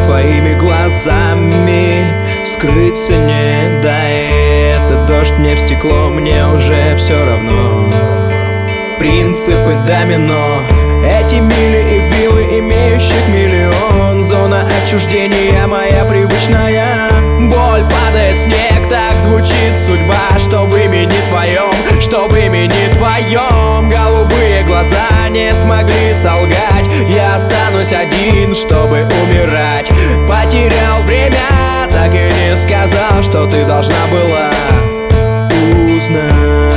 твоими глазами. Скрыться не дай, это дождь мне в стекло, мне уже все равно. Принципы домино, эти мили и виллы, имеющих миллион. Зона отчуждения моя привычная. Боль падает, снег, так звучит судьба. Что в имени твоем, что в имени твоем. Голубые глаза не смогли солгать. Я останусь один, чтобы умирать. Потерял время, так и не сказал, что ты должна была узнать.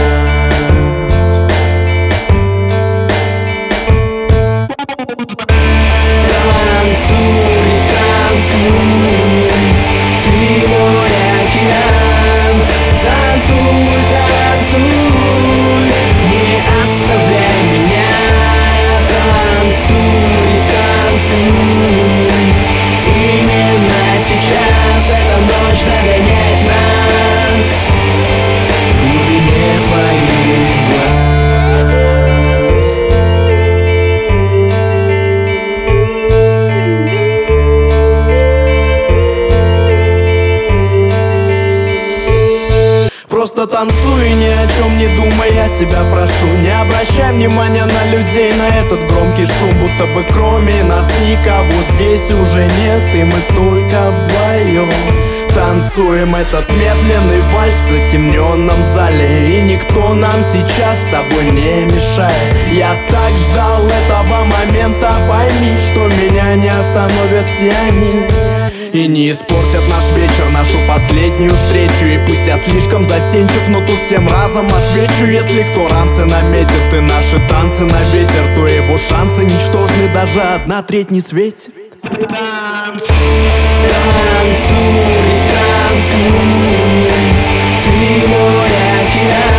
Просто танцуй, ни о чем не думай, я тебя прошу. Не обращай внимания на людей, на этот громкий шум. Будто бы кроме нас никого здесь уже нет, и мы только вдвоем танцуем этот медленный вальс в затемненном зале. И никто нам сейчас с тобой не мешает. Я так ждал этого момента, пойми, что меня не остановят все они. И не испортят наш вечер, нашу последнюю встречу. И пусть я слишком застенчив, но тут всем разом отвечу. Если кто рамсы наметит и наши танцы на ветер, то его шансы ничтожны, даже 1/3 не светит. Танцуй, танцуй, ты мой океан.